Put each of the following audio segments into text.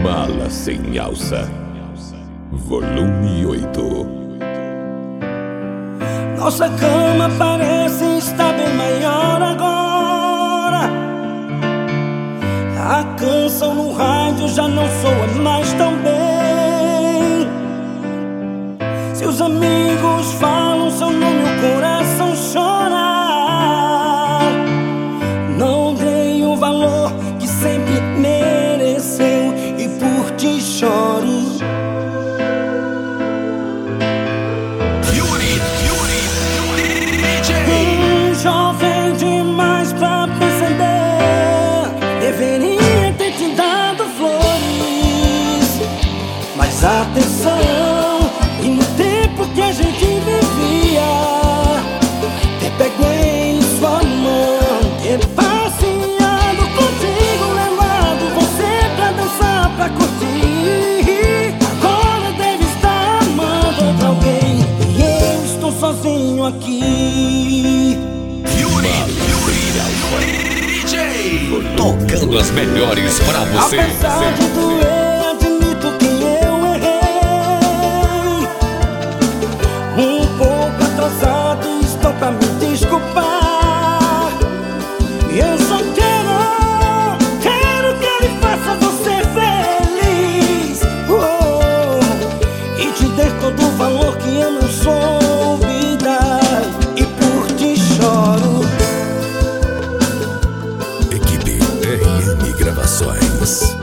Mala sem alça, volume 8. Nossa cama parece estar bem maior agora. A canção no rádio já não soa mais tão bem. Seus amigos falam seu nome, o coração chora. Não dei o valor que sempre mereceu e por ti choro. Jovem demais pra perceber, deveria ter te dado flores, mas atenção, e no tempo que a gente vivia, ter pego em sua mão, ter passeado contigo, levado você pra dançar, pra curtir. Agora deve estar amando outra alguém, e eu estou sozinho aqui. Tocando as melhores pra você. Apesar de doer, admito que eu errei. Um pouco atrasado, estou pra me desculpar. Eu só quero que ele faça você feliz, e te dê todo o valor que eu não soube dar, e por ti choro. Gravações.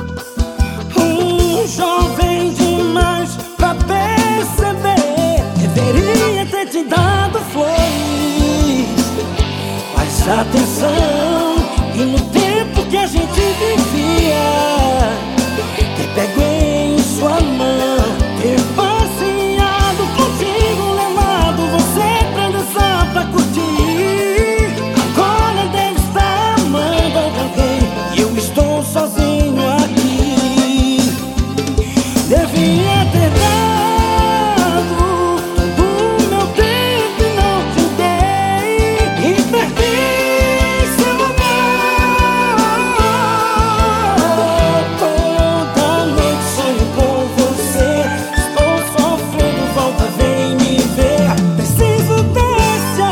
Jovem demais pra perceber, deveria ter te dado flores, mas atenção, e no tempo que a gente vivia, ter pego em sua mão, ter passeado contigo, levado você pra dançar, pra curtir. Agora deve estar amando alguém, e eu estou sozinho aqui. Devia ter dado todo o meu tempo e não te dei, e perdi seu amor. Toda noite sonho com você, estou sofrendo, volta, vem me ver. Preciso desse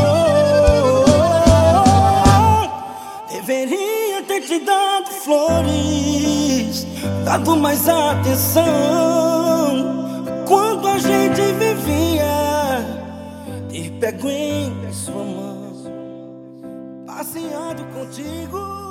amor. Deveria ter te dado flores, dado mais atenção quando a gente vivia, ter pego em sua mão, passeado contigo.